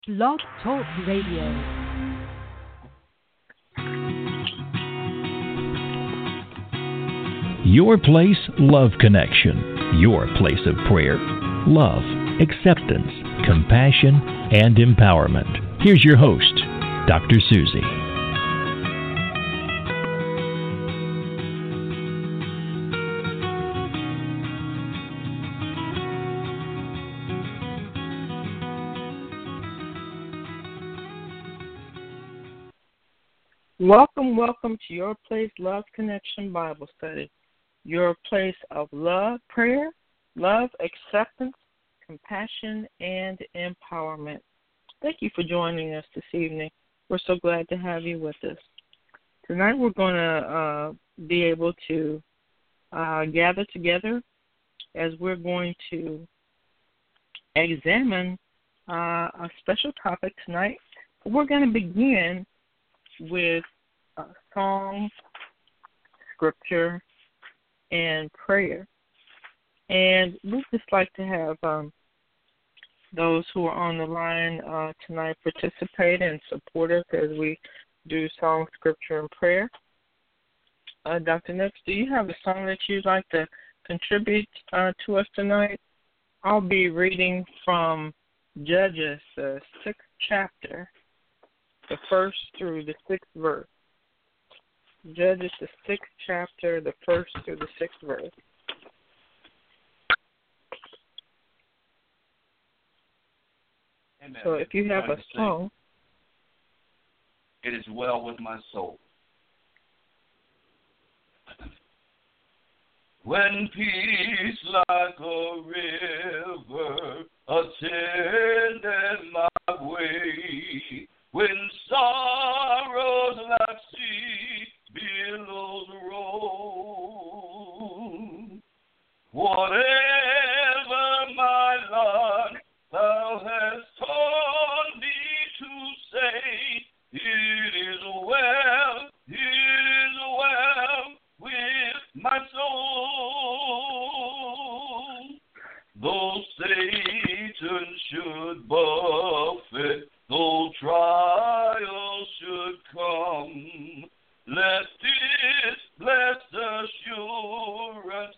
Blog Talk Radio. Your Place Love Connection. Your place of prayer, love, acceptance, compassion, and empowerment. Here's your host, Dr. Susie. Welcome to Your Place Love Connection Bible Study. Your place of love, prayer, love, acceptance, compassion, and empowerment. Thank you for joining us this evening. We're so glad to have you with us. Tonight we're going to be able to gather together as we're going to examine a special topic tonight. We're going to begin with song, scripture, and prayer. And we'd just like to have those who are on the line tonight participate and support us as we do song, scripture, and prayer. Dr. Nix, do you have a song that you'd like to contribute to us tonight? I'll be reading from Judges, the 6th chapter, the 1st through the 6th verse. Judges, the 6th chapter, the 1st through the 6th verse. Amen. So if you have a song. It is well with my soul. When peace like a river attended my way, when sorrows like sea billows roll, whatever my lot thou hast taught me to say, it is well with my soul. Though Satan should buffet, though trials should come, let this blessed assurance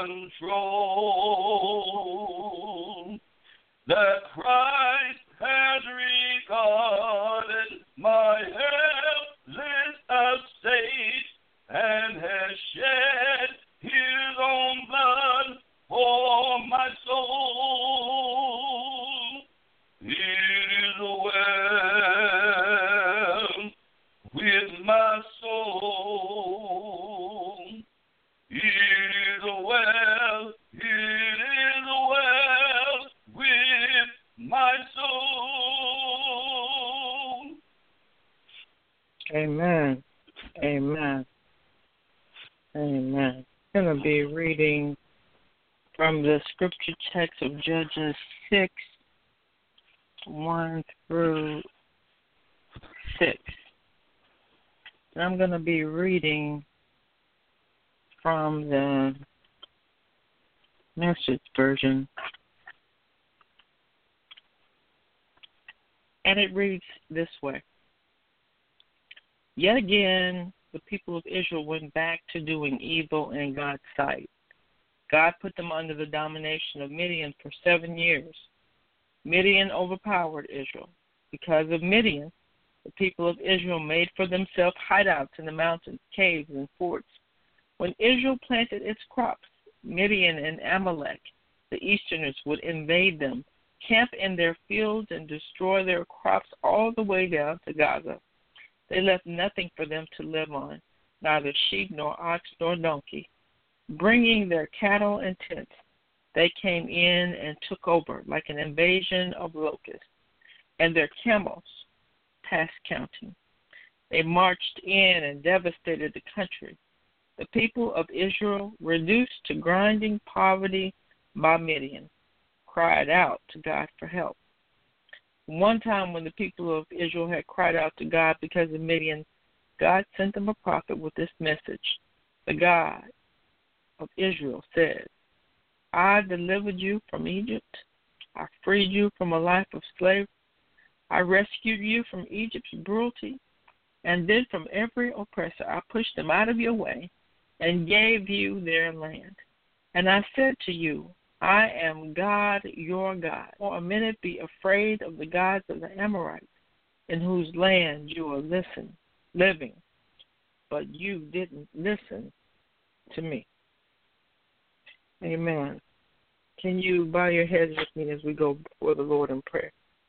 control that Christ has regarded my helpless estate and has shed his own blood for my soul. It is well with my soul. It is well with my soul. Amen. Amen. Amen. I'm going to be reading from the scripture text of Judges 6, 1 through 6. And I'm going to be reading from the Message version. And it reads this way. Yet again, the people of Israel went back to doing evil in God's sight. God put them under the domination of Midian for 7 years. Midian overpowered Israel. Because of Midian, the people of Israel made for themselves hideouts in the mountains, caves, and forts. When Israel planted its crops, Midian and Amalek, the Easterners, would invade them, camp in their fields, and destroy their crops all the way down to Gaza. They left nothing for them to live on, neither sheep nor ox nor donkey. Bringing their cattle and tents, they came in and took over like an invasion of locusts, and their camels past counting. They marched in and devastated the country. The people of Israel, reduced to grinding poverty by Midian, cried out to God for help. One time when the people of Israel had cried out to God because of Midian, God sent them a prophet with this message. The God of Israel said, I delivered you from Egypt. I freed you from a life of slavery. I rescued you from Egypt's cruelty, and then from every oppressor. I pushed them out of your way and gave you their land. And I said to you, I am God, your God. For a minute be afraid of the gods of the Amorites, in whose land you are living. But you didn't listen to me. Amen. Can you bow your heads with me as we go before the Lord in prayer?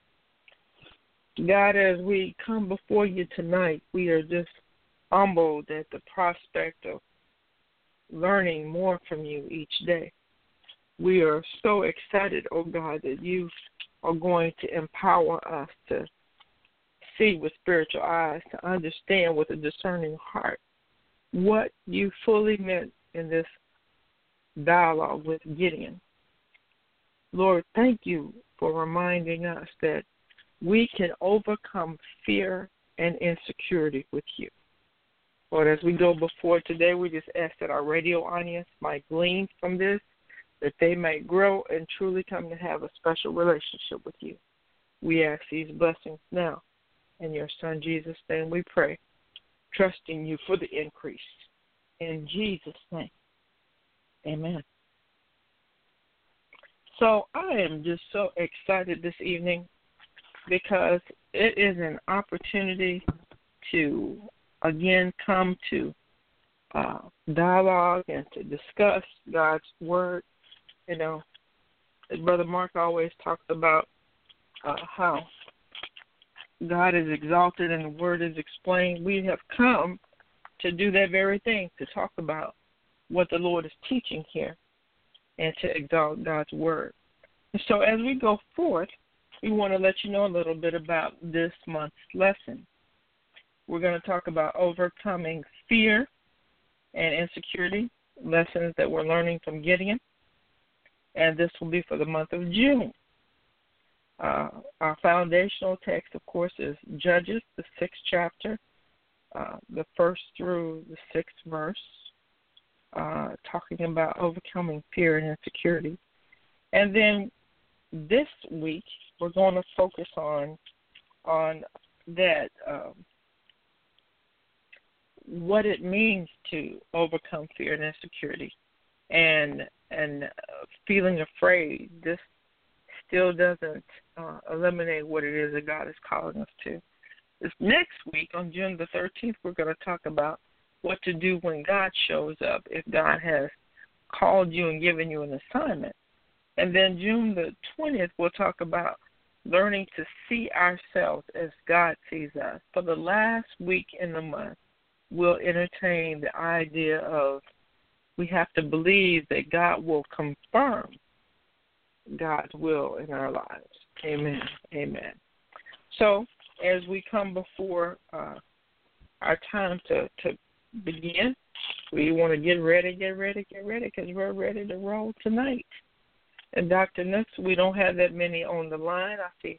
God, as we come before you tonight, we are just humbled at the prospect of learning more from you each day. We are so excited, oh God, that you are going to empower us to see with spiritual eyes, to understand with a discerning heart what you fully meant in this dialogue with Gideon. Lord, thank you for reminding us that we can overcome fear and insecurity with you. Lord, as we go before today, we just ask that our radio audience might glean from this, that they might grow and truly come to have a special relationship with you. We ask these blessings now. In your Son, Jesus' name, we pray, trusting you for the increase. In Jesus' name, amen. So I am just so excited this evening because it is an opportunity to, again, come to dialogue and to discuss God's Word. You know, as Brother Mark always talks about how God is exalted and the Word is explained. We have come to do that very thing, to talk about what the Lord is teaching here and to exalt God's Word. And so as we go forth, we want to let you know a little bit about this month's lesson. We're going to talk about overcoming fear and insecurity, lessons that we're learning from Gideon, and this will be for the month of June. Our foundational text, of course, is Judges, the 6th chapter, the 1st through the 6th verse, talking about overcoming fear and insecurity. And then this week, we're going to focus on that, what it means to overcome fear and insecurity, and feeling afraid. This still doesn't eliminate what it is that God is calling us to. This next week, on June the 13th, we're going to talk about what to do when God shows up, if God has called you and given you an assignment. And then June the 20th, we'll talk about learning to see ourselves as God sees us. For the last week in the month, we'll entertain the idea of we have to believe that God will confirm God's will in our lives. Amen. Amen. So as we come before our time to begin, we want to get ready, because we're ready to roll tonight. And Dr. Nooks, we don't have that many on the line. I see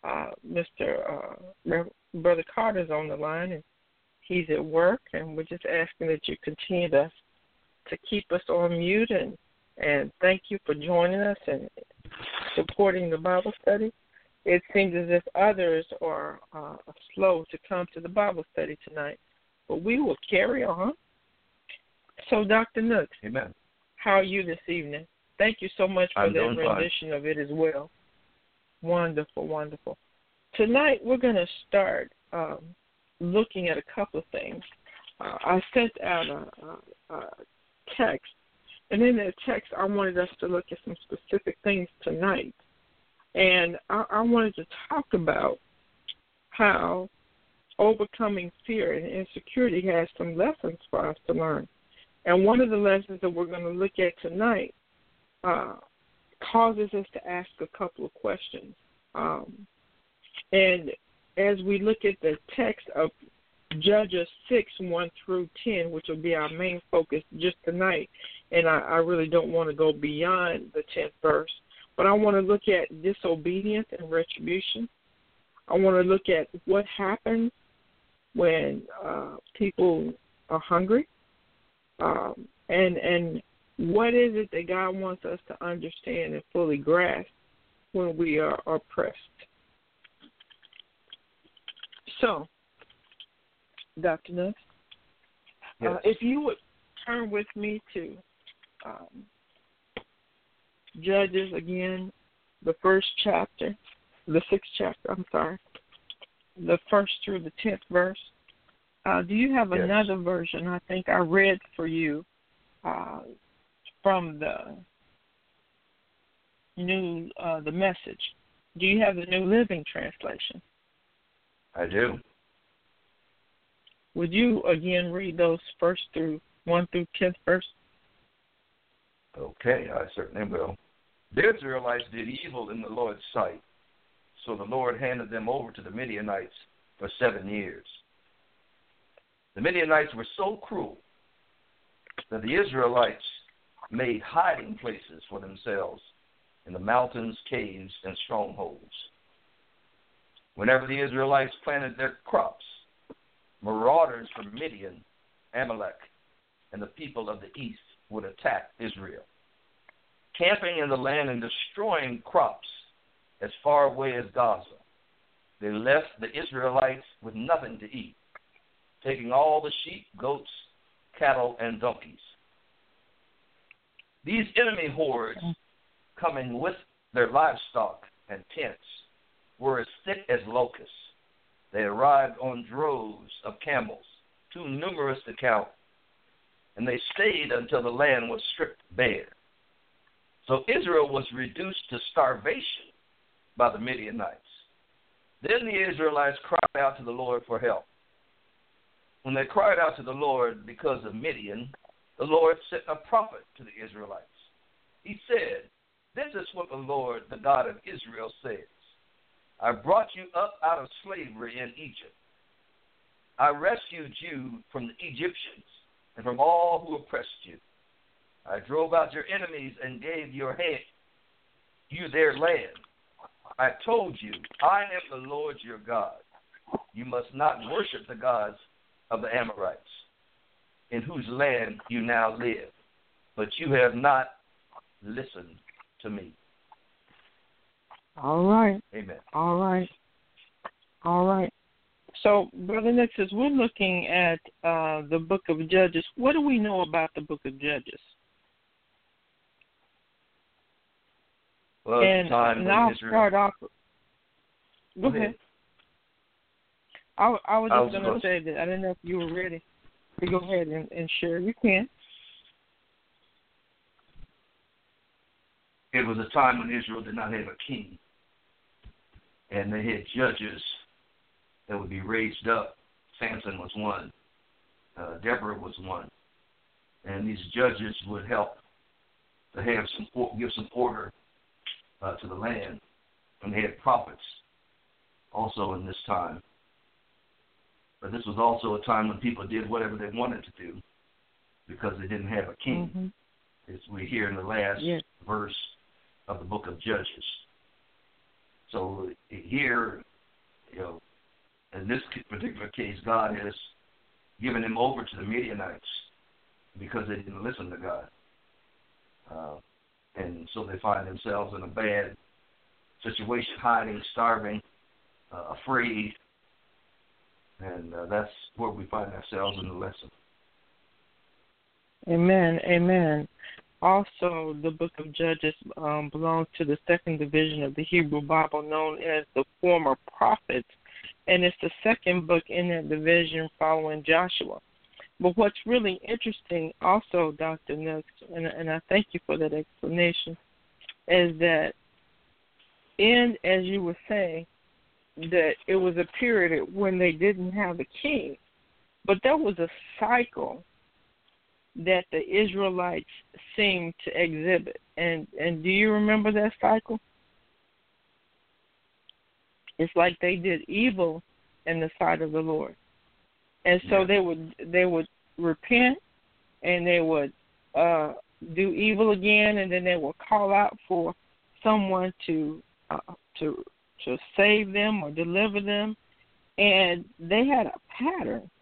Brother Carter's on the line, and he's at work, and we're just asking that you continue to keep us on mute, and thank you for joining us and supporting the Bible study. It seems as if others are slow to come to the Bible study tonight, but we will carry on. So, Dr. Nooks, Amen. How are you this evening? Thank you so much for I'm that doing rendition of it as well. Wonderful, wonderful. Tonight we're going to start looking at a couple of things. I sent out a text, and in that text I wanted us to look at some specific things tonight. And I wanted to talk about how overcoming fear and insecurity has some lessons for us to learn. And one of the lessons that we're going to look at tonight causes us to ask a couple of questions. And as we look at the text of Judges 6, 1 through 10, which will be our main focus just tonight, and I really don't want to go beyond the 10th verse, but I want to look at disobedience and retribution. I want to look at what happens when people are hungry, and what is it that God wants us to understand and fully grasp when we are oppressed. So, Dr. Nuss, Yes. if you would turn with me to Judges again, the first chapter, the sixth chapter, the first through the 10th verse. Do you have Yes. another version? I think I read for you from the new, the Message. Do you have the New Living Translation? I do. Would you again read those first through 1 through 10th verse? Okay, I certainly will. The Israelites did evil in the Lord's sight, so the Lord handed them over to the Midianites for 7 years. The Midianites were so cruel that the Israelites made hiding places for themselves in the mountains, caves, and strongholds. Whenever the Israelites planted their crops, marauders from Midian, Amalek, and the people of the east would attack Israel, camping in the land and destroying crops as far away as Gaza. They left the Israelites with nothing to eat, taking all the sheep, goats, cattle, and donkeys. These enemy hordes, coming with their livestock and tents, were as thick as locusts. They arrived on droves of camels, too numerous to count, and they stayed until the land was stripped bare. So Israel was reduced to starvation by the Midianites. Then the Israelites cried out to the Lord for help. When they cried out to the Lord because of Midian, the Lord sent a prophet to the Israelites. He said, "This is what the Lord, the God of Israel, says. I brought you up out of slavery in Egypt. I rescued you from the Egyptians and from all who oppressed you. I drove out your enemies and gave you their land. I told you, I am the Lord your God. You must not worship the gods of the Amorites, in whose land you now live. But you have not listened to me." All right. Amen. All right. So, Brother Nixon, we're looking at the book of Judges. What do we know about the book of Judges? Well, and I'll start off. Go ahead. I was just going to say that I didn't know if you were ready to go ahead and share. You can. It was a time when Israel did not have a king, and they had judges that would be raised up. Samson was one. Deborah was one. And these judges would help to give some order to the land. And they had prophets also in this time. But this was also a time when people did whatever they wanted to do because they didn't have a king. Mm-hmm. As we hear in the last verse of the book of Judges. So here, in this particular case, God has given them over to the Midianites because they didn't listen to God. And so they find themselves in a bad situation, hiding, starving, afraid. And that's where we find ourselves in the lesson. Amen. Also, the book of Judges belongs to the second division of the Hebrew Bible known as the Former Prophets, and it's the second book in that division following Joshua. But what's really interesting also, Dr. Nooks, and I thank you for that explanation, is that as you were saying, that it was a period when they didn't have a king, but there was a cycle that the Israelites seemed to exhibit. And do you remember that cycle? It's like they did evil in the sight of the Lord. And so they would repent and they would do evil again, and then they would call out for someone to save them or deliver them. And they had a pattern.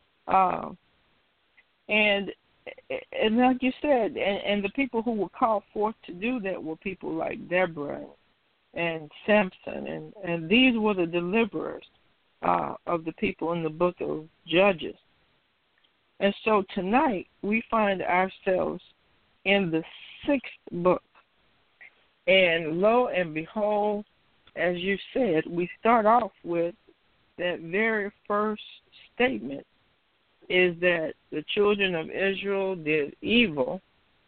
And like you said, and the people who were called forth to do that were people like Deborah and Samson, and these were the deliverers. of the people in the book of Judges. And so tonight we find ourselves in the 6th book. And lo and behold, as you said, we start off with that very first statement is that the children of Israel did evil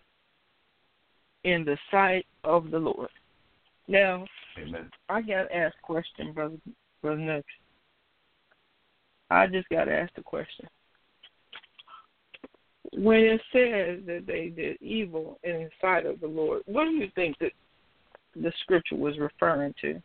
in the sight of the Lord. Now, Amen. I got to ask a question, Brother Nux. I just got to ask the question. When it says that they did evil in the sight of the Lord, what do you think that the scripture was referring to?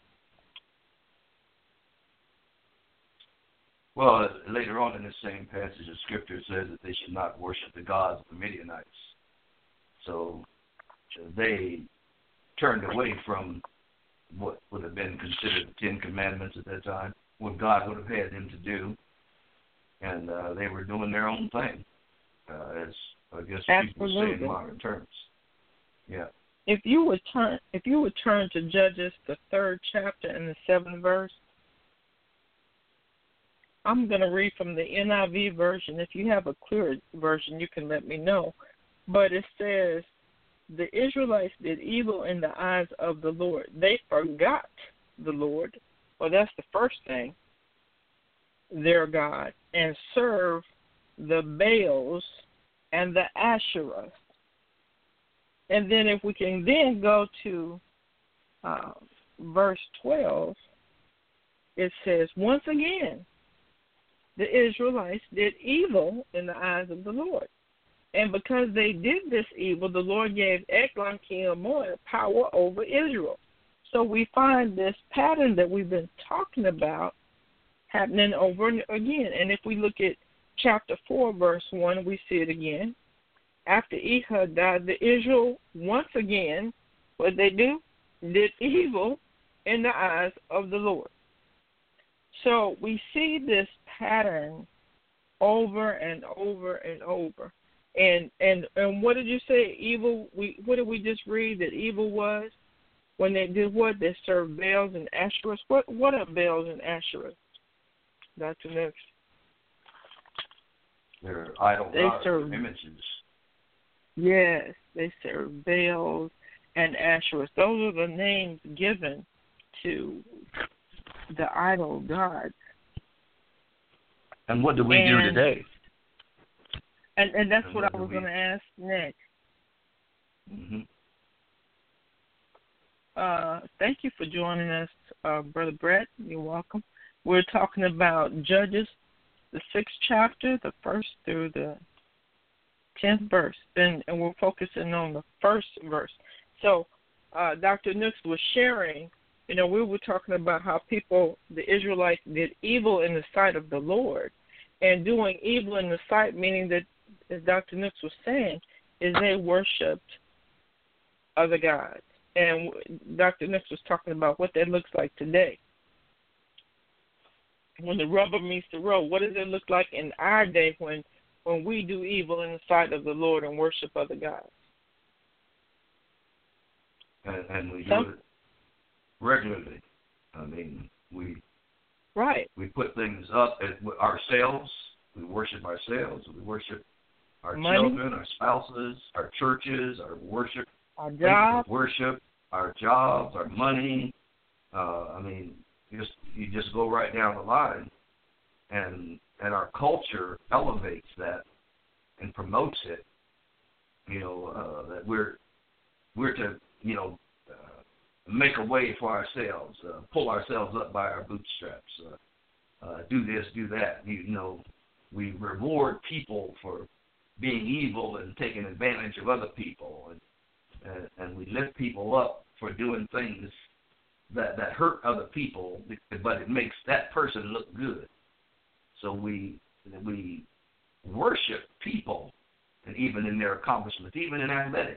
Well, later on in the same passage of Scripture, it says that they should not worship the gods of the Midianites. So they turned away from what would have been considered the 10 Commandments at that time, what God would have had them to do, and they were doing their own thing, as I guess people say in modern terms. Yeah. If you would turn to Judges, the 3rd chapter and the 7th verse, I'm going to read from the NIV version. If you have a clearer version, you can let me know. But it says, the Israelites did evil in the eyes of the Lord. They forgot the Lord. Well, that's the first thing, their God, and served the Baals and the Asherahs. And then if we can then go to verse 12, it says, once again, the Israelites did evil in the eyes of the Lord. And because they did this evil, the Lord gave Eglon, king of Moab, power over Israel. So we find this pattern that we've been talking about happening over and again. And if we look at chapter 4, verse 1, we see it again. After Ehud died, the Israel once again, what they do? Did evil in the eyes of the Lord. So we see this pattern over and over and over. And what did you say? Evil. What did we just read that evil was? When they did what? They served Baals and Asherahs. What are Baals and Asherahs? Dr. Nix. They're idol gods, images. Yes, they serve Baals and Asherahs. Those are the names given to the idol gods. And what do we do today? And that's what I was going to ask next. Mm-hmm. Thank you for joining us, Brother Brett. You're welcome. We're talking about Judges, the 6th chapter, the 1st through the 10th verse. And we're focusing on the 1st verse. So Dr. Nix was sharing, we were talking about how the Israelites, did evil in the sight of the Lord. And doing evil in the sight, meaning that, as Dr. Nix was saying, is they worshipped other gods. And Dr. Nix was talking about what that looks like today. When the rubber meets the road, what does it look like in our day when we do evil in the sight of the Lord and worship other gods? And we do it regularly. I mean, we put things up ourselves. We worship ourselves. We worship our children, our spouses, our churches, our worship, our jobs, our jobs, our money. I mean, you just go right down the line, and our culture elevates that and promotes it. That we're to make a way for ourselves, pull ourselves up by our bootstraps, do this, do that. We reward people for being evil and taking advantage of other people, and we lift people up for doing things that hurt other people, but it makes that person look good. So we worship people, and even in their accomplishments, even in athletics.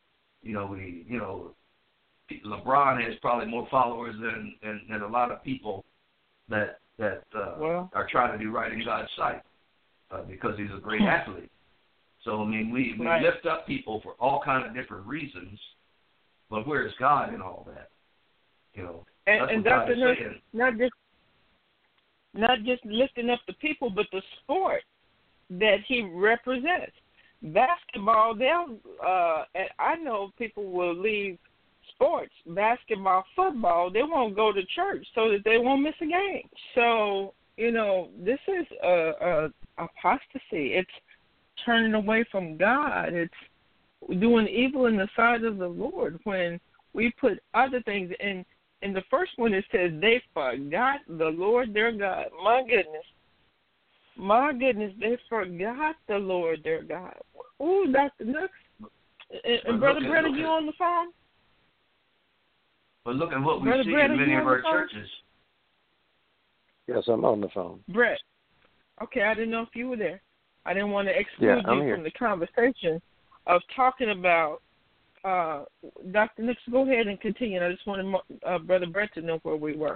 LeBron has probably more followers than a lot of people that are trying to do right in God's sight because he's a great athlete. So, I mean, we lift up people for all kinds of different reasons, but where is God in all that? And Dr. Nurse, not just lifting up the people, but the sport that he represents. Basketball, I know people will leave sports, basketball, football, they won't go to church so that they won't miss a game. So, this is apostasy. It's turning away from God. It's doing evil in the sight of the Lord when we put other things in. In the first one, it says they forgot the Lord their God. My goodness, they forgot the Lord their God. Ooh, Dr. Nux. And Brother Brett, are you on the phone? But look at what we Brother see Brett, in many of our phone? churches. Yes, I'm on the phone. Brett. Okay, I didn't know if you were there. I didn't want to exclude you here from the conversation of talking about Dr. Nix. Go ahead and continue. I just wanted Brother Brett to know where we were.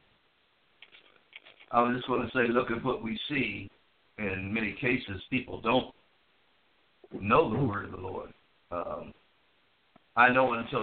I was just going to say, look at what we see. In many cases, people don't know the word of the Lord. I know until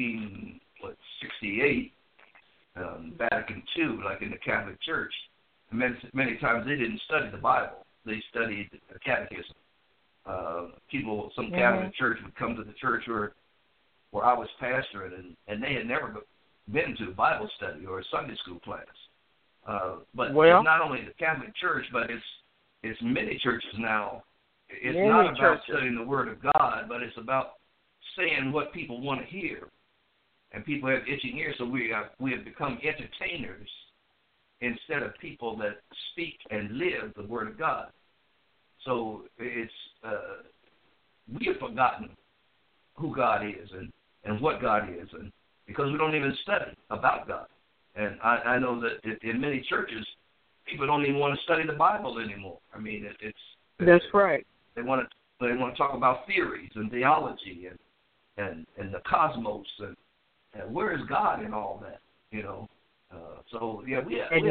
1968, Vatican II, like in the Catholic Church, many times they didn't study the Bible. They studied the catechism. Some Catholic church would come to the church where I was pastoring, and they had never been to a Bible study or a Sunday school class. But it's not only the Catholic Church, but it's many churches now. It's not about studying the Word of God, but it's about saying what people want to hear. And people have itching ears, so we have become entertainers instead of people that speak and live the Word of God. So we have forgotten who God is and what God is, and because we don't even study about God. And I know that in many churches, people don't even want to study the Bible anymore. I mean, that's right. They want to talk about theories and theology and the cosmos and where is God in all that, So we have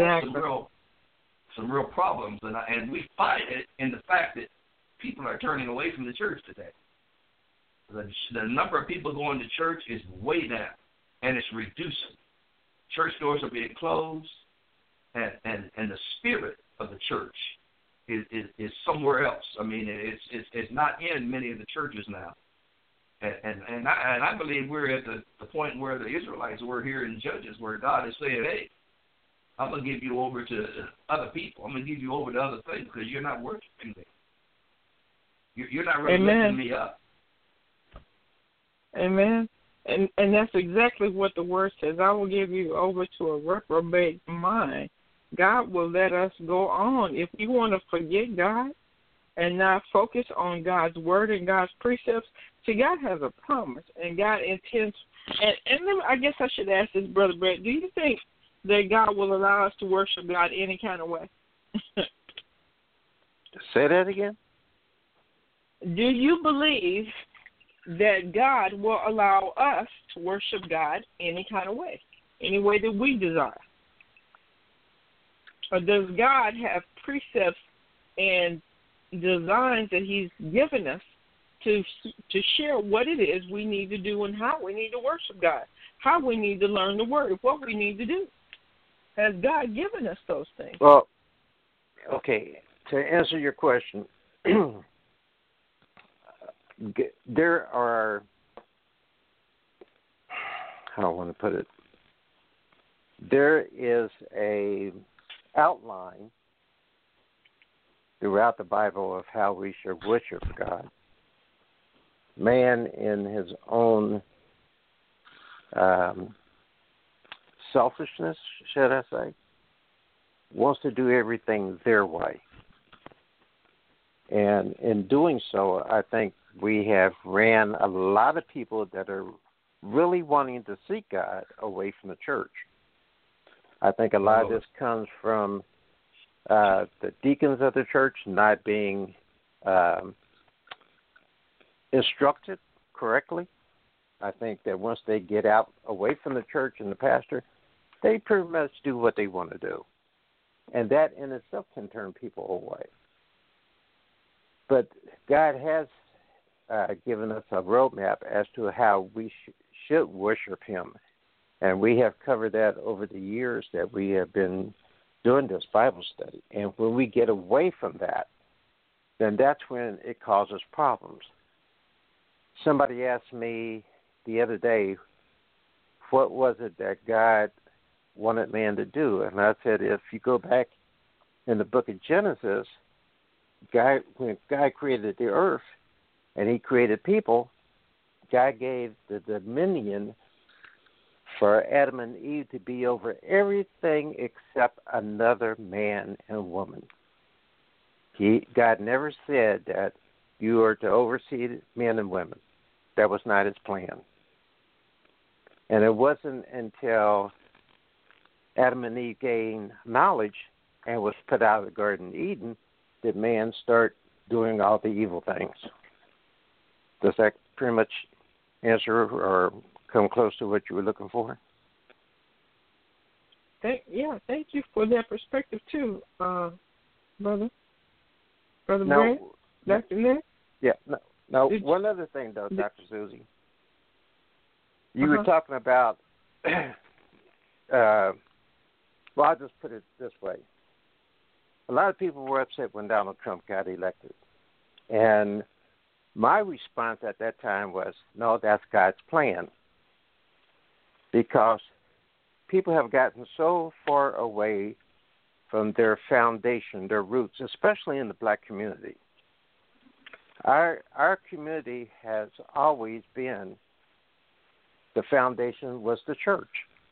some real problems, and we find it in the fact that people are turning away from the church today. The number of people going to church is way down, and it's reducing. Church doors are being closed, and the spirit of the church is somewhere else. I mean, it's not in many of the churches now. And I believe we're at the point where the Israelites were here in Judges, where God is saying, hey, I'm going to give you over to other people. I'm going to give you over to other things because you're not worshiping me. You're not really lifting me up. Amen. And that's exactly what the word says. I will give you over to a reprobate mind. God will let us go on. If you want to forget God and not focus on God's word and God's precepts, see, God has a promise, and God intends. And I guess I should ask this, Brother Brett, do you think that God will allow us to worship God any kind of way? Say that again? Do you believe that God will allow us to worship God any kind of way, any way that we desire? Or does God have precepts and designs that he's given us to share what it is we need to do and how we need to worship God, how we need to learn the word, what we need to do? Has God given us those things? Well, okay, to answer your question, there are, how do I want to put it? There is a outline throughout the Bible of how we should worship God. Man, in his own selfishness, should I say, wants to do everything their way. And in doing so, I think we have ran a lot of people that are really wanting to seek God away from the church. I think a lot of this comes from the deacons of the church not being instructed correctly. I think that once they get out away from the church and the pastor, they pretty much do what they want to do. And that in itself can turn people away. But God has given us a roadmap as to how we should worship him. And we have covered that over the years that we have been doing this Bible study. And when we get away from that, then that's when it causes problems. Somebody asked me the other day, what was it that God wanted man to do? And I said, if you go back in the book of Genesis, when God created the earth and he created people, God gave the dominion for Adam and Eve to be over everything except another man and woman. God never said that you are to oversee men and women. That was not his plan. And it wasn't until Adam and Eve gained knowledge and was put out of the Garden of Eden that man started doing all the evil things. Does that pretty much answer or come close to what you were looking for? Thank you for that perspective too, brother. Brother Brent, Dr. Nick? Yeah, no. One other thing, though, Dr. Susie. You were talking about, well, I'll just put it this way. A lot of people were upset when Donald Trump got elected. And my response at that time was, no, that's God's plan. Because people have gotten so far away from their foundation, their roots, especially in the black community. Our community has always been, the foundation was the church.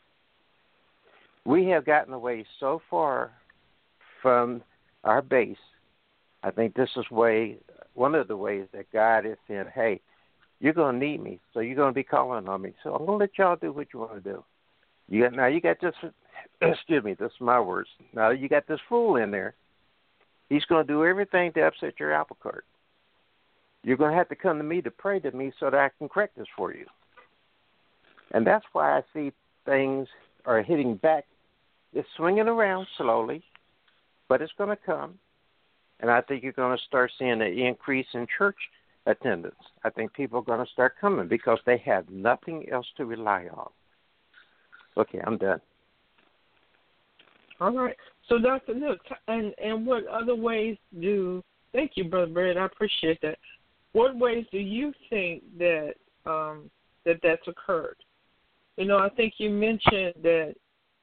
We have gotten away so far from our base. I think this is one of the ways that God is saying, hey, you're going to need me, so you're going to be calling on me. So I'm going to let y'all do what you want to do. You got this, excuse me, this is my words. Now you got this fool in there. He's going to do everything to upset your apple cart. You're going to have to come to me to pray to me so that I can correct this for you. And that's why I see things are hitting back. It's swinging around slowly, but it's going to come. And I think you're going to start seeing an increase in church attendance. I think people are going to start coming because they have nothing else to rely on. Okay, I'm done. All right. So, Dr. Nook, and what other ways thank you, Brother Brad, I appreciate that. What ways do you think that that's occurred? I think you mentioned that,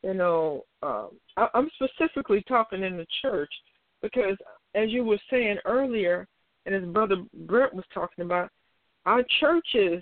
I'm specifically talking in the church because, as you were saying earlier, and as Brother Brent was talking about, our churches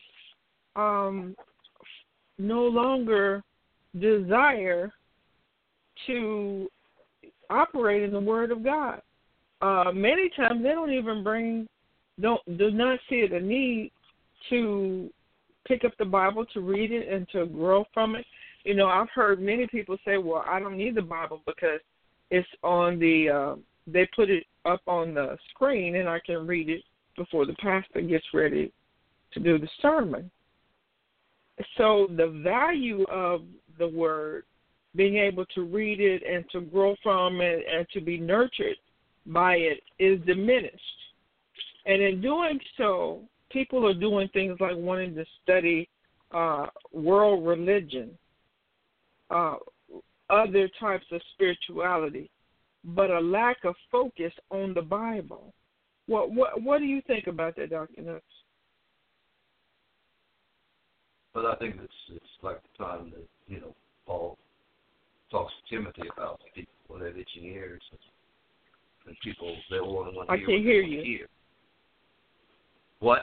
no longer desire to operate in the Word of God. Many times they don't even do not see the need to pick up the Bible, to read it, and to grow from it. I've heard many people say, well, I don't need the Bible because it's on they put it up on the screen and I can read it before the pastor gets ready to do the sermon. So the value of the Word, being able to read it and to grow from it and to be nurtured by it, is diminished. And in doing so, people are doing things like wanting to study world religion, other types of spirituality, but a lack of focus on the Bible. What do you think about that, Dr. Nooks? But I think it's like the time that, Paul talks to Timothy about people with their itching ears. And people, they want to I hear. can't hear you. Hear. What?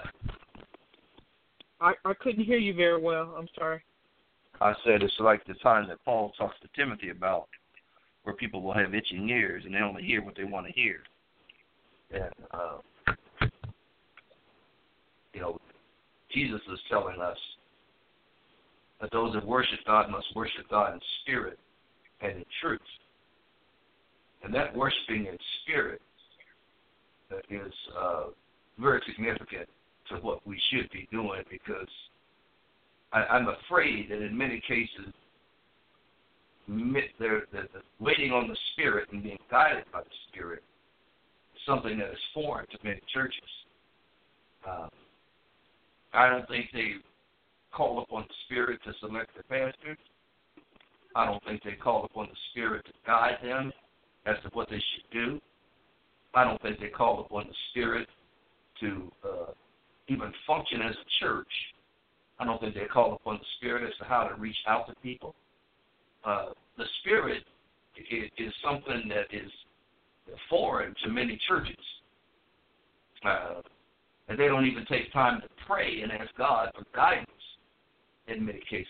I couldn't hear you very well. I'm sorry. I said it's like the time that Paul talks to Timothy about, where people will have itching ears and they only hear what they want to hear. And, Jesus is telling us that those that worship God must worship God in spirit and in truth. And that worshiping in spirit is very significant to what we should be doing, because I'm afraid that in many cases, they're waiting on the Spirit and being guided by the Spirit is something that is foreign to many churches. I don't think they call upon the Spirit to select their pastors. I don't think they call upon the Spirit to guide them as to what they should do. I don't think they call upon the Spirit to even function as a church. I don't think they call upon the Spirit as to how to reach out to people. The Spirit is something that is foreign to many churches. And they don't even take time to pray and ask God for guidance in many cases.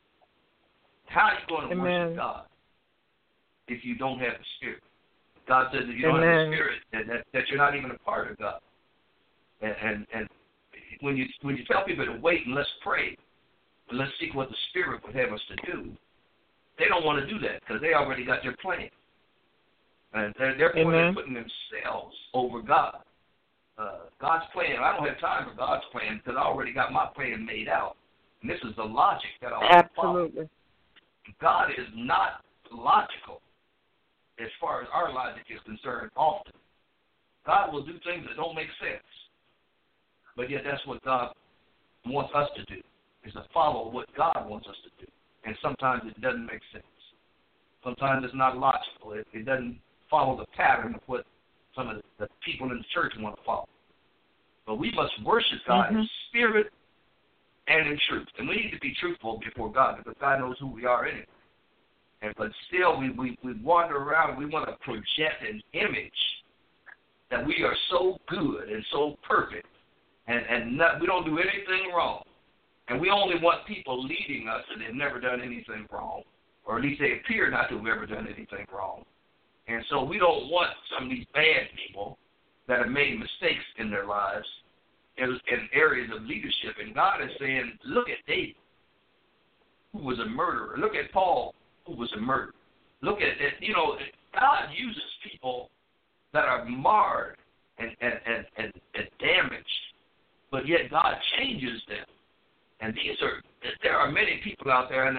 How are you going to worship God if you don't have the Spirit? God says if you don't have the Spirit, that you're not even a part of God. And when you tell people to wait and let's pray and let's seek what the Spirit would have us to do, they don't want to do that because they already got their plan. And therefore they're putting themselves over God. God's plan, I don't have time for God's plan because I already got my plan made out. And this is the logic that I want to follow. Absolutely. God is not logical as far as our logic is concerned often. God will do things that don't make sense. But yet that's what God wants us to do, is to follow what God wants us to do. And sometimes it doesn't make sense. Sometimes it's not logical. It doesn't follow the pattern of what some of the people in the church want to follow. But we must worship God in spirit and in truth. And we need to be truthful before God because God knows who we are anyway. But still, we wander around and we want to project an image that we are so good and so perfect and we don't do anything wrong. And we only want people leading us and they've never done anything wrong, or at least they appear not to have ever done anything wrong. And so we don't want some of these bad people that have made mistakes in their lives in areas of leadership. And God is saying, look at David, who was a murderer. Look at Paul, who was a murderer. Look at God uses people that are marred and damaged, but yet God changes them. And there are many people out there, and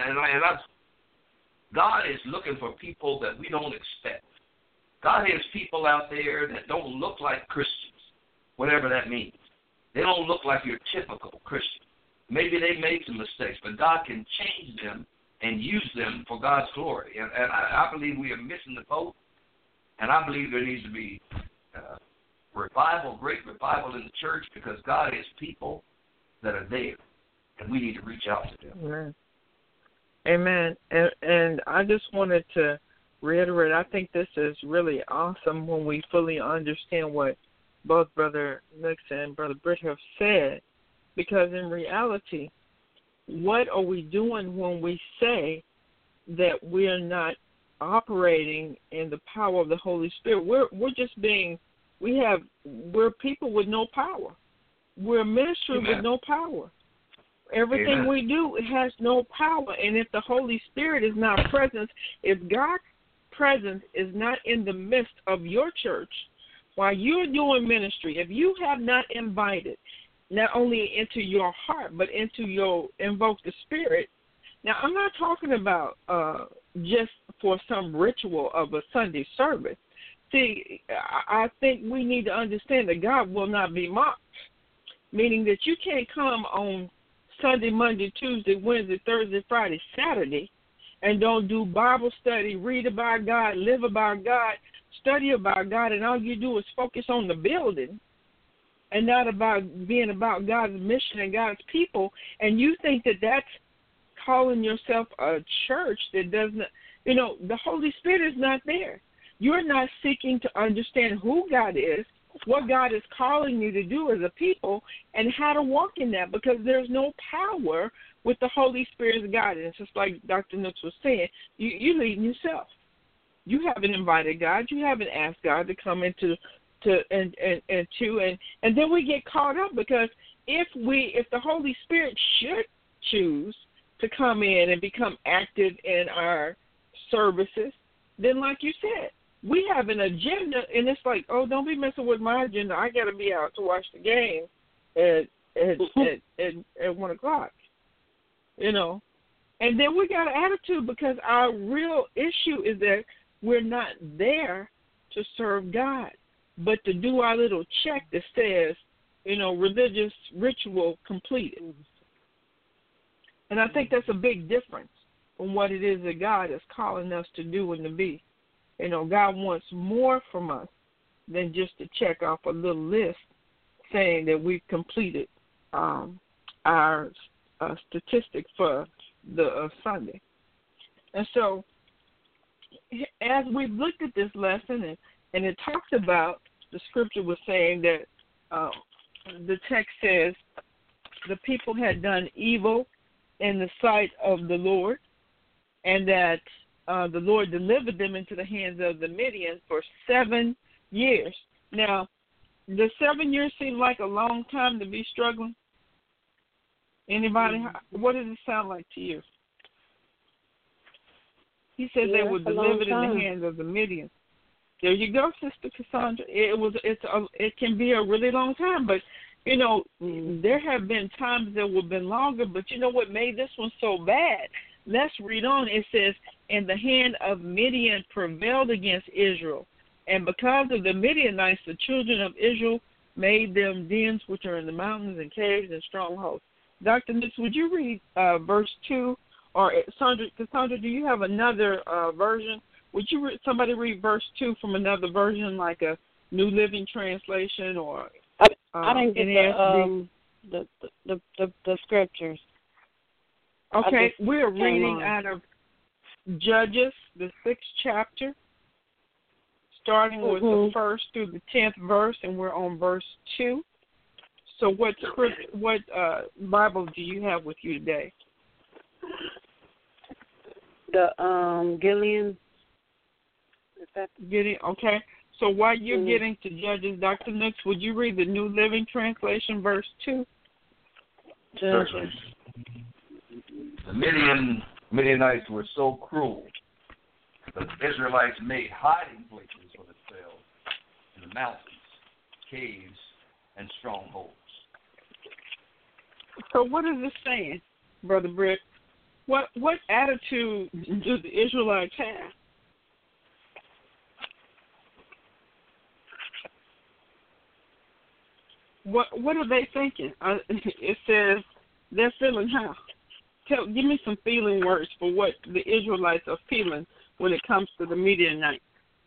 God is looking for people that we don't expect. God has people out there that don't look like Christians, whatever that means. They don't look like your typical Christian. Maybe they made some mistakes, but God can change them and use them for God's glory. And I believe we are missing the boat, and I believe there needs to be revival, great revival in the church because God has people that are there, and we need to reach out to them. Amen. And I just wanted to reiterate, I think this is really awesome when we fully understand what both Brother Nix and Brother Britt have said, because in reality, what are we doing when we say that we are not operating in the power of the Holy Spirit? We're just we're people with no power. We're a ministry with no power. Everything we do has no power. And if the Holy Spirit is not present, if God's presence is not in the midst of your church while you're doing ministry, if you have not invited not only into your heart but into your invoke the Spirit. Now, I'm not talking about just for some ritual of a Sunday service. See, I think we need to understand that God will not be mocked, meaning that you can't come on Sunday, Monday, Tuesday, Wednesday, Thursday, Friday, Saturday, and don't do Bible study, read about God, live about God, study about God, and all you do is focus on the building and not about being about God's mission and God's people, and you think that that's calling yourself a church that doesn't, the Holy Spirit is not there. You're not seeking to understand who God is, what God is calling you to do as a people, and how to walk in that, because there's no power with the Holy Spirit's guidance. Just like Dr. Nooks was saying, you're leading yourself. You haven't invited God. You haven't asked God to come into and then we get caught up, because if the Holy Spirit should choose to come in and become active in our services, then like you said, we have an agenda, and it's like, oh, don't be messing with my agenda. I got to be out to watch the game at 1 o'clock, And then we got an attitude because our real issue is that we're not there to serve God, but to do our little check that says, religious ritual completed. And I think that's a big difference from what it is that God is calling us to do and to be. God wants more from us than just to check off a little list saying that we've completed our statistics for the Sunday. And so as we've looked at this lesson, and it talks about, the scripture was saying that the text says the people had done evil in the sight of the Lord, and that the Lord delivered them into the hands of the Midian for 7 years. Now, does 7 years seem like a long time to be struggling? Anybody? What does it sound like to you? He said they were delivered in the hands of the Midian. There you go, Sister Cassandra. It can be a really long time, but there have been times that would have been longer. But you know what made this one so bad? Let's read on. It says, "And the hand of Midian prevailed against Israel, and because of the Midianites, the children of Israel made them dens which are in the mountains and caves and strongholds." Dr. Nix, would you read verse 2? Or Cassandra, do you have another version? Would you somebody read verse 2 from another version, like a New Living Translation, or I didn't get the scriptures. Okay, we're reading out of Judges, the 6th chapter, starting with the 1st through the 10th verse, and we're on verse 2. So what Bible do you have with you today? The Gideon. Gideon, okay. So while you're getting to Judges, Dr. Nix, would you read the New Living Translation, verse 2? Certainly. The Midianites were so cruel that the Israelites made hiding places for themselves in the mountains, caves, and strongholds. So what is this saying, Brother Britt? What attitude do the Israelites have? What are they thinking? It says they're feeling how? Give me some feeling words for what the Israelites are feeling when it comes to the Midianites.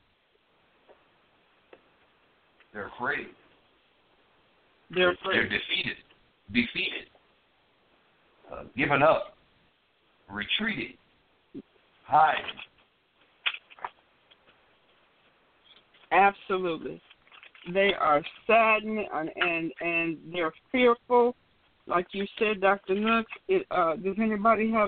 They're afraid. They're afraid. They're defeated, given up, retreating, hiding. Absolutely. They are saddened and they're fearful. Like you said, Dr. Nooks, does anybody has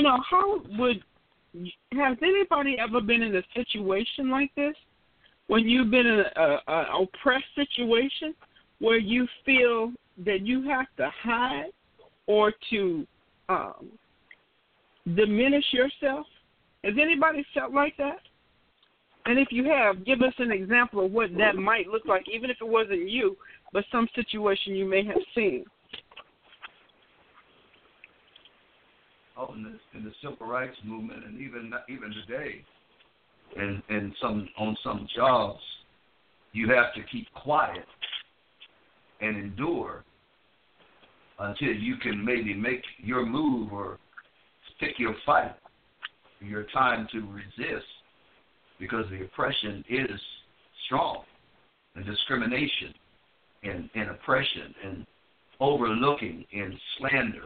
anybody ever been in a situation like this? When you've been in an oppressed situation where you feel that you have to hide or to diminish yourself? Has anybody felt like that? And if you have, give us an example of what that might look like, even if it wasn't you, but some situation you may have seen. Oh, in the civil rights movement, and even today, and on some jobs, you have to keep quiet and endure until you can maybe make your move or pick your fight, your time to resist, because the oppression is strong, and discrimination and oppression and overlooking and slander.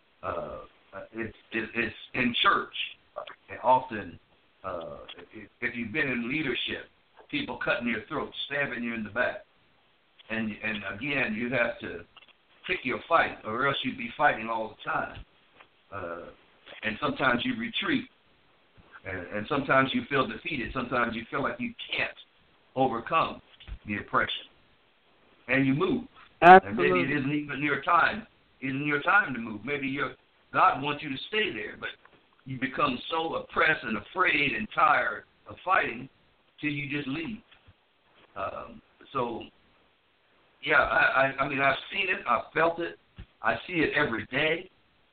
It's in church. And often, if you've been in leadership, people cutting your throat, stabbing you in the back. And again, you have to pick your fight, or else you'd be fighting all the time. And sometimes you retreat. And sometimes you feel defeated. Sometimes you feel like you can't overcome the oppression. And you move. Absolutely. And maybe it isn't even your time. Isn't your time to move. Maybe God wants you to stay there, but you become so oppressed and afraid and tired of fighting till you just leave. I mean, I've seen it. I've felt it. I see it every day.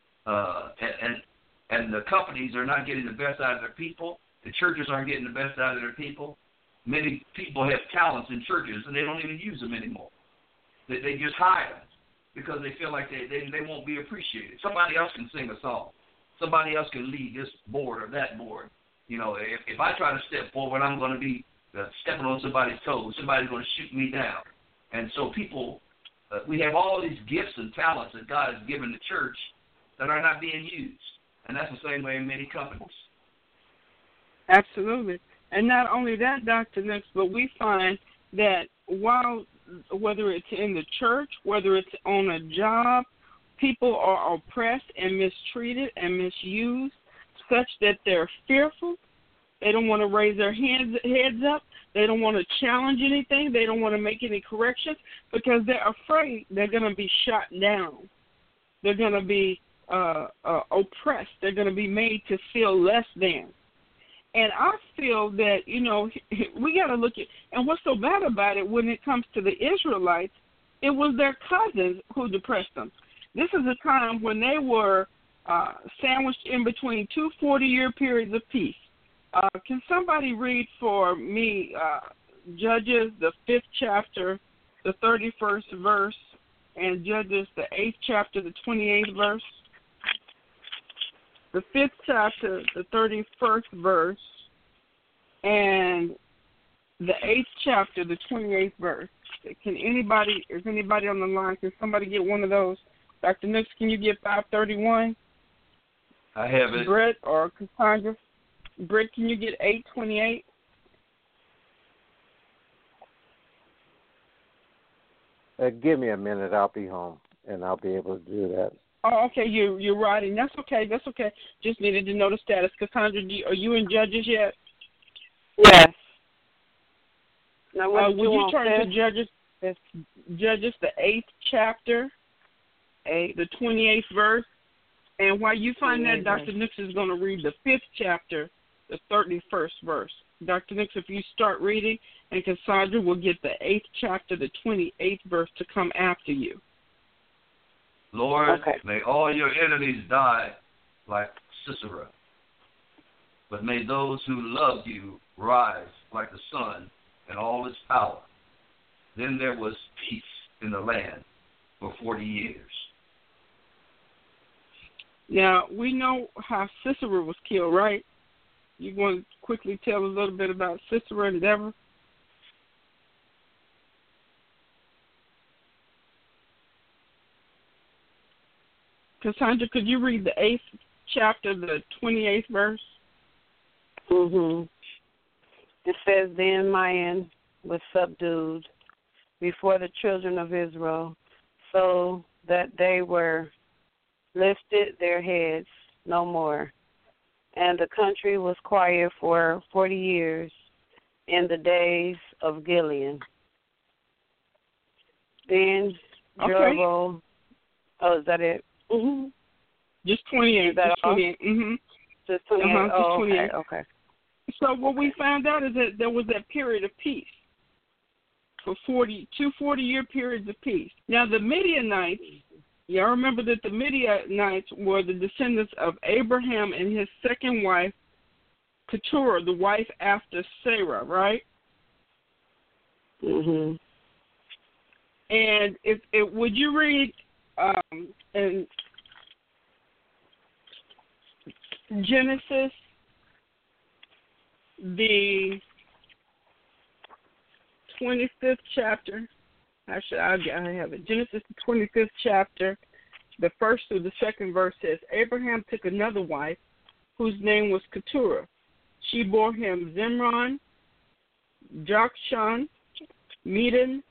And the companies are not getting the best out of their people. The churches aren't getting the best out of their people. Many people have talents in churches, and they don't even use them anymore. They just hide them because they feel like they won't be appreciated. Somebody else can sing a song. Somebody else can lead this board or that board. You know, if I try to step forward, I'm going to be stepping on somebody's toes. Somebody's going to shoot me down. And so people, we have all these gifts and talents that God has given the church that are not being used. And that's the same way in many companies. Absolutely. And not only that, Dr. Nix, but we find that whether it's in the church, whether it's on a job, people are oppressed and mistreated and misused such that they're fearful. They don't want to raise their heads up. They don't want to challenge anything. They don't want to make any corrections because they're afraid they're going to be shot down. They're going to be oppressed. They're going to be made to feel less than. And I feel that, we got to look at, and what's so bad about it when it comes to the Israelites, it was their cousins who depressed them. This is a time when they were sandwiched in between two 40-year periods of peace. Can somebody read for me Judges, the 5th chapter, the 31st verse, and Judges, the 8th chapter, the 28th verse? The 5th chapter, the 31st verse, and the 8th chapter, the 28th verse. Is anybody on the line? Can somebody get one of those? Dr. Nix, can you get 531? I have it. Brett or Cassandra? Brett, can you get 828? Give me a minute. I'll be home, and I'll be able to do that. Oh, okay. You're writing. That's okay. Just needed to know the status. Cassandra, are you in Judges yet? Yes. Now, would you turn to Judges, the 8th chapter, the 28th verse? And while you find that, Dr. Nix is going to read the 5th chapter, the 31st verse. Dr. Nix, if you start reading, and Cassandra will get the 8th chapter, the 28th verse to come after you. Lord, may all your enemies die like Sisera, but may those who love you rise like the sun in all its power. Then there was peace in the land for 40 years. Now, we know how Sisera was killed, right? You want to quickly tell a little bit about Sisera and Deborah? Cassandra, could you read the 8th chapter, the 28th verse? Mm-hmm. It says, Then Mayan was subdued before the children of Israel, so that they lifted their heads no more. And the country was quiet for 40 years in the days of Gilead. Then Jeroboam, is that it? Mm-hmm. Just 28. Is that all? 28. Mm-hmm. Just 28. Just 28. Okay. So what we found out is that there was that period of peace for 40-year periods of peace. Now the Midianites, y'all remember that the Midianites were the descendants of Abraham and his second wife, Keturah, the wife after Sarah, right? Mhm. And would you read in Genesis the 25th chapter? Actually, I have it. Genesis the 25th chapter, the first through the second verse says, Abraham took another wife whose name was Keturah. She bore him Zimran, Jokshan, Midian,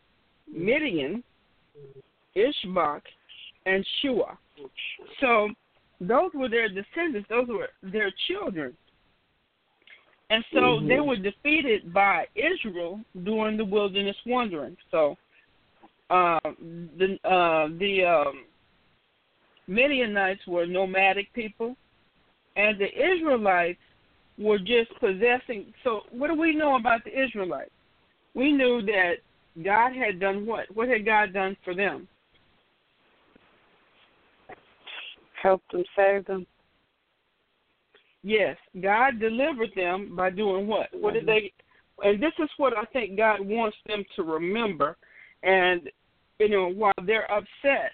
Ishbak, and Shua. So those were their descendants. Those were their children. And so they were defeated by Israel during the wilderness wandering. So the Midianites were nomadic people, and the Israelites were just possessing. So what do we know about the Israelites? We knew that God had done what? What had God done for them? Help them, save them. Yes, God delivered them by doing what? What did they? And this is what I think God wants them to remember. And, while they're upset,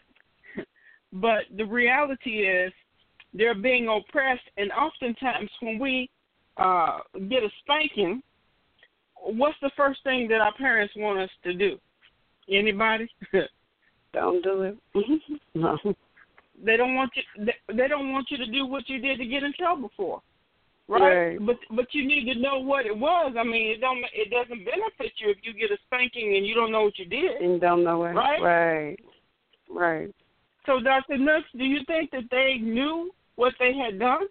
but the reality is they're being oppressed. And oftentimes when we get a spanking, what's the first thing that our parents want us to do? Anybody? Don't do it. No. They don't want you. They don't want you to do what you did to get in trouble for, right? But you need to know what it was. I mean, it doesn't benefit you if you get a spanking and you don't know what you did. And don't know it. Right. Right. So, Dr. Nooks, do you think that they knew what they had done?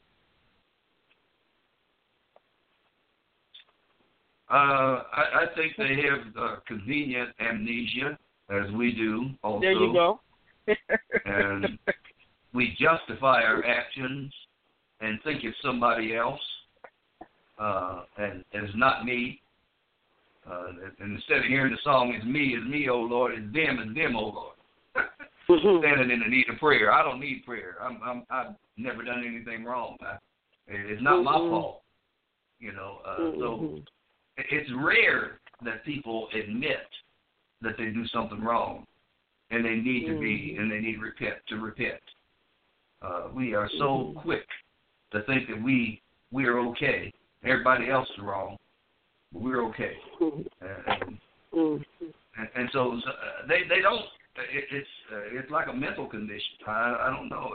I think they have convenient amnesia, as we do also. There you go. And we justify our actions and think it's somebody else, and it's not me. And instead of hearing the song, it's me, oh Lord, it's them, oh Lord. Standing in the need of prayer. I don't need prayer. I've never done anything wrong. It's not my fault. So it's rare that people admit that they do something wrong, and they need to be, and they need to repent. We are so quick to think that we're okay. Everybody else is wrong, but we're okay. And so they don't. It's like a mental condition. I don't know.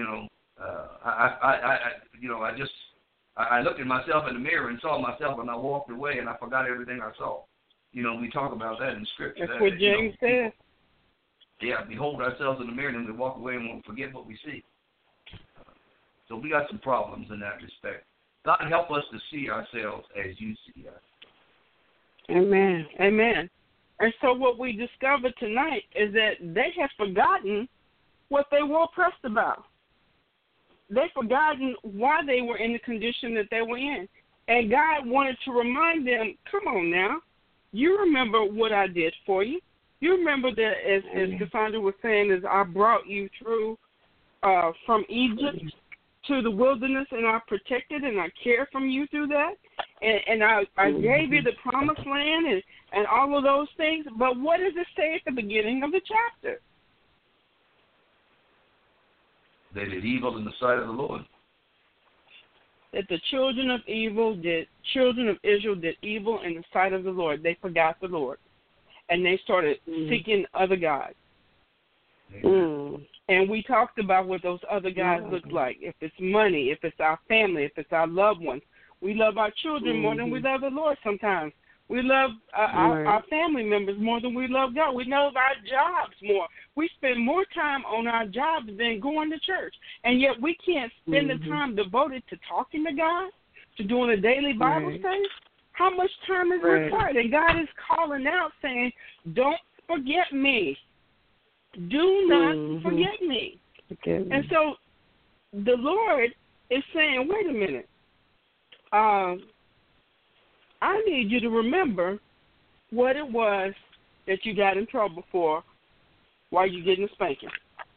I looked at myself in the mirror and saw myself, and I walked away, and I forgot everything I saw. We talk about that in Scripture. That's what James says. Yeah, behold ourselves in the mirror, and then we walk away and won't forget what we see. So we got some problems in that respect. God help us to see ourselves as you see us. Amen. Amen. And so what we discovered tonight is that they have forgotten what they were oppressed about. They've forgotten why they were in the condition that they were in. And God wanted to remind them, come on now, you remember what I did for you. You remember that, as Cassandra was saying, is I brought you through from Egypt to the wilderness, and I protected and I cared from you through that. And I gave you the promised land and all of those things. But what does it say at the beginning of the chapter? They did evil in the sight of the Lord. That the children of Israel did evil in the sight of the Lord. They forgot the Lord. And they started seeking other gods. And we talked about what those other gods look like. If it's money, if it's our family, if it's our loved ones. We love our children more than we love the Lord sometimes. We love our family members more than we love God. We love our jobs more. We spend more time on our jobs than going to church. And yet we can't spend the time devoted to talking to God, to doing a daily Bible study. How much time is required? And God is calling out saying, don't forget me. Do not forget me. And so the Lord is saying, wait a minute. I need you to remember what it was that you got in trouble for while you're getting a spanking.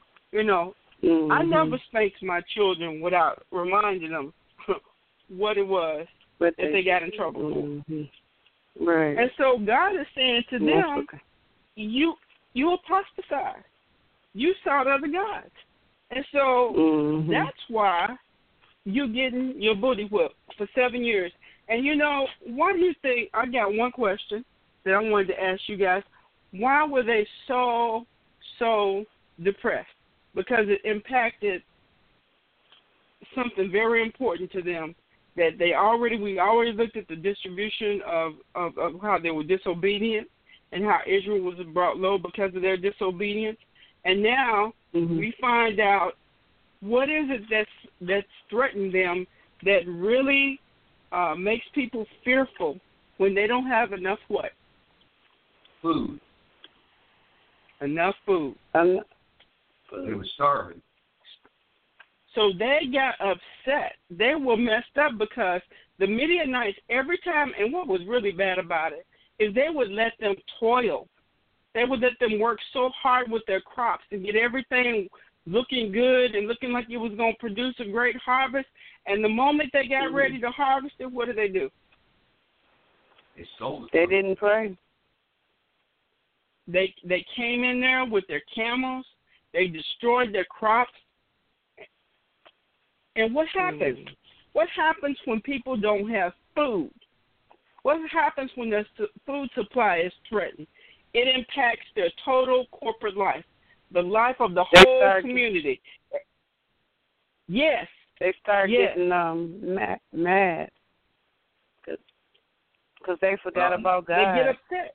I never spanked my children without reminding them what it was that they got in trouble for. Right. And so God is saying to them, you apostatized. You sought other gods. And so that's why you're getting your booty whipped for 7 years. And, why do you think, I got one question that I wanted to ask you guys. Why were they so depressed? Because it impacted something very important to them that we already looked at the distribution of how they were disobedient and how Israel was brought low because of their disobedience. And now we find out what is it that's threatened them that really makes people fearful when they don't have enough what? Food. Enough food. They were starving. So they got upset. They were messed up because the Midianites, every time, and what was really bad about it, is they would let them toil. They would let them work so hard with their crops and get everything looking good and looking like it was going to produce a great harvest. And the moment they got ready to harvest it, what did they do? They sold it. They didn't pray. They came in there with their camels. They destroyed their crops. And what happened? What happens when people don't have food? What happens when their food supply is threatened? It impacts their total corporate life, the life of the whole community. Yes. They start getting mad because they forgot about God. They get upset.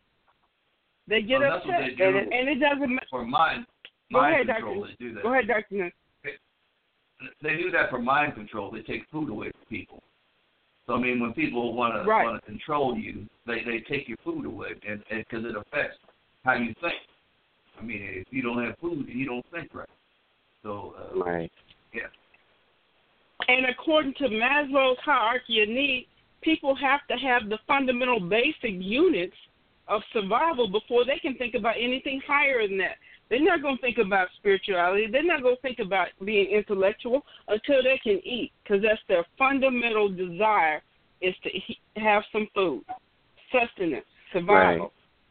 And it doesn't matter. For mind control, they do that. Go ahead, Dr. Nick. They do that for mind control. They take food away from people. So, I mean, when people want to control you, they take your food away, and because it affects how you think. I mean, if you don't have food, you don't think right. So, yeah. And according to Maslow's hierarchy of need, people have to have the fundamental basic units of survival before they can think about anything higher than that. They're not going to think about spirituality. They're not going to think about being intellectual until they can eat, because that's their fundamental desire, is to have some food, sustenance, survival. Right.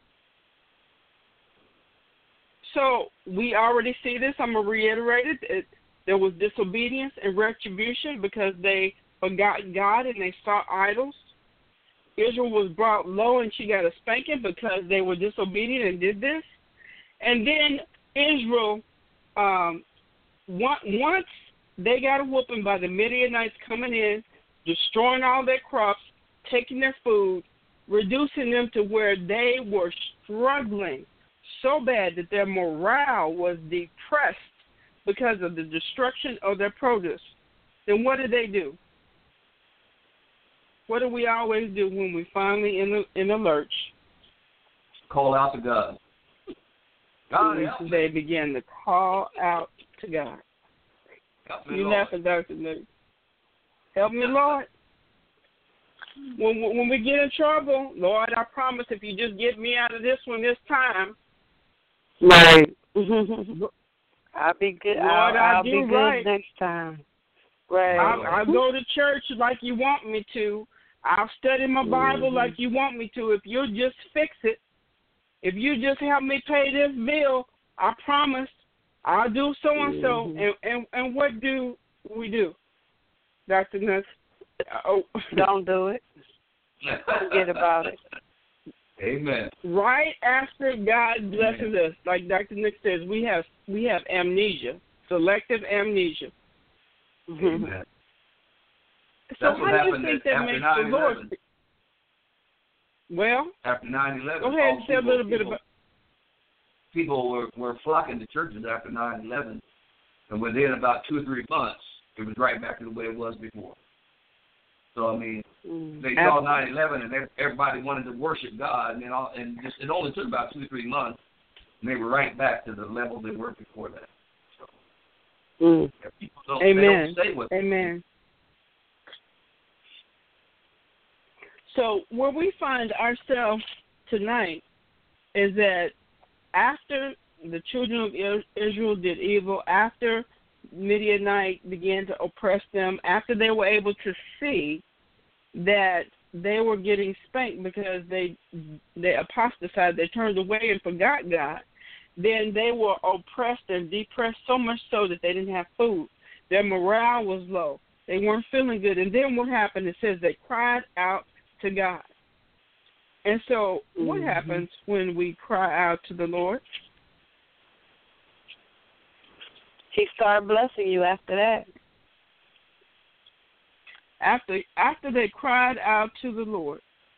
So we already see this. I'm going to reiterate it. There was disobedience and retribution because they forgot God and they sought idols. Israel was brought low and she got a spanking because they were disobedient and did this. And then Israel, once they got a whooping by the Midianites coming in, destroying all their crops, taking their food, reducing them to where they were struggling so bad that their morale was depressed because of the destruction of their produce. Then what do? What do we always do when we finally in a lurch? Call out to God. God help me. They begin to call out to God. Help me, you Lord. laughing, Dr. Nick. Help me, Lord. When we get in trouble, Lord, I promise if you just get me out of this one this time. Right. I'll be good. Lord, I'll be good right next time. Right. I'll go to church like you want me to. I'll study my Bible like you want me to. If you'll just fix it, if you just help me pay this bill, I promise I'll do so and so. And what do we do, Dr. Nuss? Don't do it. Forget about it. Amen. Right after God blesses us, like Dr. Nick says, we have amnesia, selective amnesia. Amen. So how do you think that makes the Lord? Well, after 9/11, go ahead and say a little bit about. People were flocking to churches after 9/11, and within about 2 or 3 months, it was right back to the way it was before. So I mean, they saw 9/11, and everybody wanted to worship God, and just it only took about 2 or 3 months, and they were right back to the level they were before that. So, people don't, Amen. They don't stay with Amen. So where we find ourselves tonight is that after the children of Israel did evil, after Midianite began to oppress them, after they were able to see that they were getting spanked because they apostatized, they turned away and forgot God, then they were oppressed and depressed so much so that they didn't have food. Their morale was low. They weren't feeling good. And then what happened? It says they cried out to God. And so what happens when we cry out to the Lord? He started blessing you after that. After they cried out to the Lord,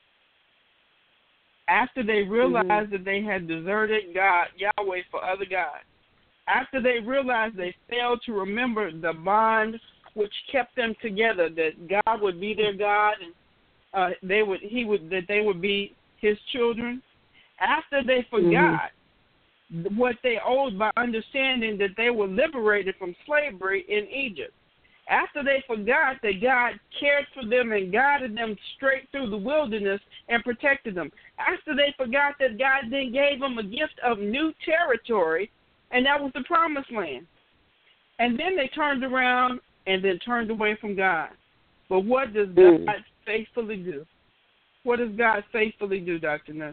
after they realized that they had deserted God, Yahweh, for other gods, after they realized they failed to remember the bond which kept them together, that God would be their God and they would be His children, after they forgot what they owed by understanding that they were liberated from slavery in Egypt, after they forgot that God cared for them and guided them straight through the wilderness and protected them, after they forgot that God then gave them a gift of new territory, and that was the promised land, and then they turned around and then turned away from God. But what does God faithfully do? What does God faithfully do, Dr. Nuss?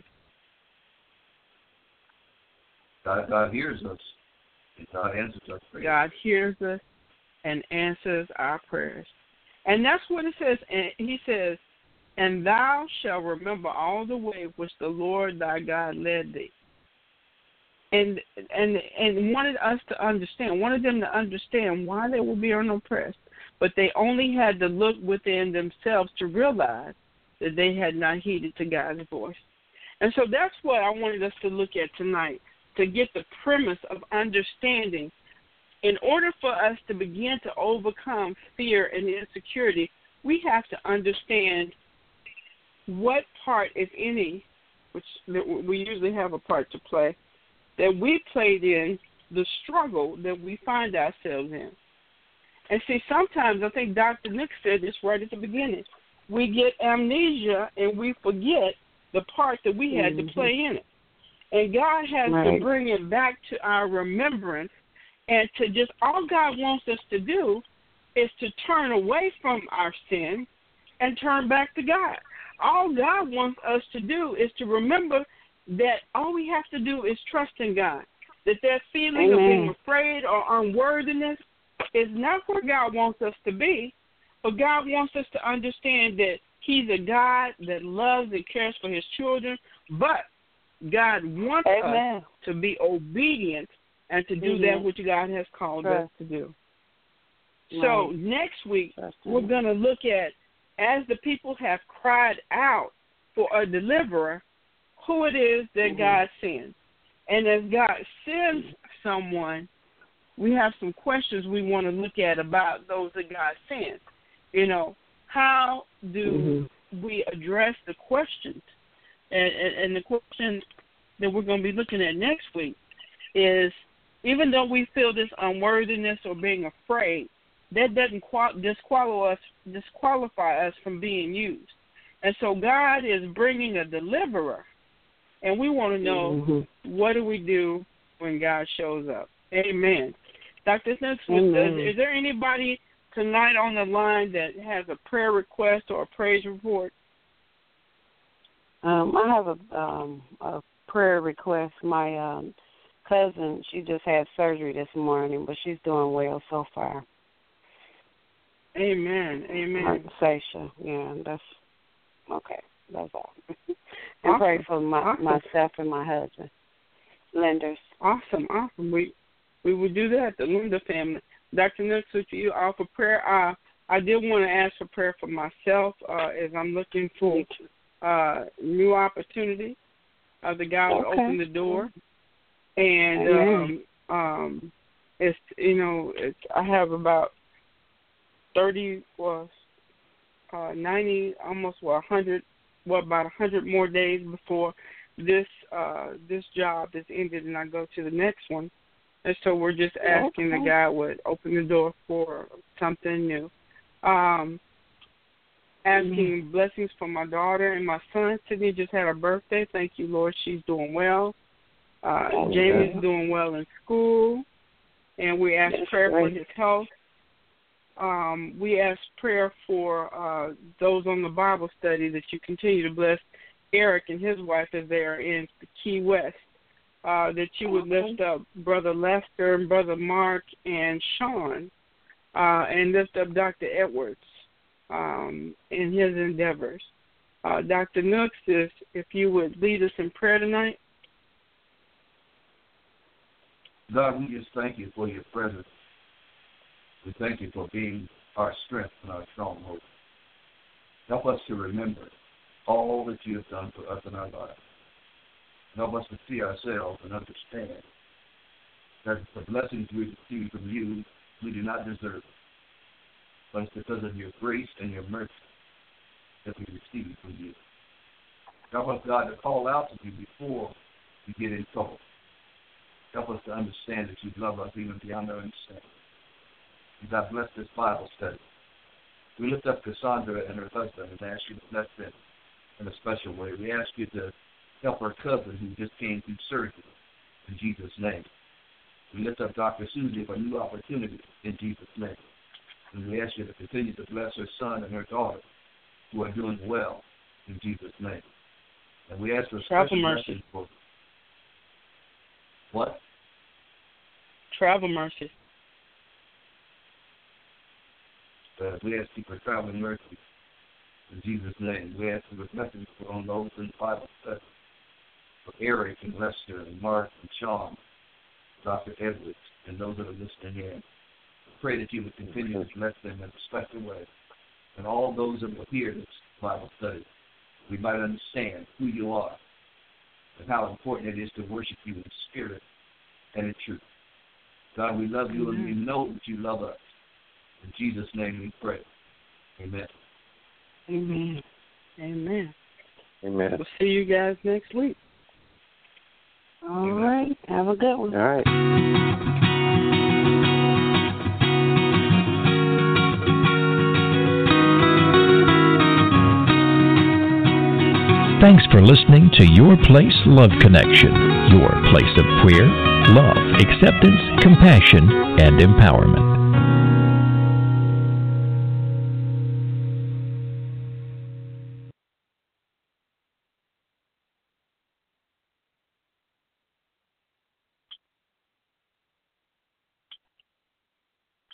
God hears us. God answers our prayers. God hears us and answers our prayers. And that's what it says. And he says, and thou shalt remember all the way which the Lord thy God led thee. And wanted us to understand, wanted them to understand why they were being oppressed. But they only had to look within themselves to realize that they had not heeded to God's voice. And so that's what I wanted us to look at tonight, to get the premise of understanding. In order for us to begin to overcome fear and insecurity, we have to understand what part, if any, which we usually have a part to play, that we played in the struggle that we find ourselves in. And see, sometimes, I think Dr. Nick said this right at the beginning, we get amnesia and we forget the part that we had to play in it. And God has to bring it back to our remembrance, and to just, all God wants us to do is to turn away from our sin and turn back to God. All God wants us to do is to remember that all we have to do is trust in God. That feeling of being afraid or unworthiness is not where God wants us to be, but God wants us to understand that He's a God that loves and cares for His children, but God wants us to be obedient and to do that which God has called us to do. So next week, we're going to look at, as the people have cried out for a deliverer, who it is that God sends. And as God sends someone, we have some questions we want to look at about those that God sends. You know, how do we address the questions? And the question that we're going to be looking at next week is, even though we feel this unworthiness or being afraid, that doesn't disqualify us from being used. And so God is bringing a deliverer, and we want to know, what do we do when God shows up? Amen. Dr. Smith, is there anybody tonight on the line that has a prayer request or a praise report? I have a prayer request. My cousin, she just had surgery this morning, but she's doing well so far. Amen. Amen. Sasha, yeah, that's okay. That's all. And pray for myself and my husband, Lenders. Awesome. We will do that, the Linder family. Dr. Nixon, you offer prayer. I did want to ask for prayer for myself as I'm looking for new opportunity. The God will open the door. And it's, you know, I have about 90, almost 100, about 100 more days before this job is ended and I go to the next one. And so we're just asking that God would open the door for something new. Asking blessings for my daughter and my son. Sydney just had her birthday. Thank you, Lord. She's doing well. Jamie's doing well in school. And we ask prayer for his health. We ask prayer for those on the Bible study, that you continue to bless Eric and his wife as they are in Key West, that you would lift up Brother Lester and Brother Mark and Sean, and lift up Dr. Edwards in his endeavors. Dr. Nooks, if you would lead us in prayer tonight. God, we just thank you for your presence. We thank you for being our strength and our stronghold. Help us to remember all that you have done for us in our lives. Help us to see ourselves and understand that the blessings we receive from you, we do not deserve. But it's because of your grace and your mercy that we receive from you. Help us, God, to call out to you before we get in trouble. Help us to understand that you love us even beyond our understanding. And God bless this Bible study. We lift up Cassandra and her husband and ask you to bless them in a special way. We ask you to help our cousin who just came through surgery in Jesus' name. We lift up Dr. Susie for new opportunities in Jesus' name. And we ask you to continue to bless her son and her daughter who are doing well in Jesus' name. And we ask for travel mercy. For what? Travel mercy. We ask you for traveling mercy. In Jesus' name, we ask you for blessings on those in the Bible study. For Eric and Lester and Mark and Sean, Dr. Edwards, and those that are listening in. Pray that you would continue to bless them in a special way. And all those that will hear this Bible study, we might understand who you are and how important it is to worship you in spirit and in truth. God, we love you and we know that you love us. In Jesus' name we pray. Amen. Amen. Amen. Amen. We'll see you guys next week. All right. Have a good one. All right. Thanks for listening to Your Place Love Connection, your place of prayer, love, acceptance, compassion, and empowerment.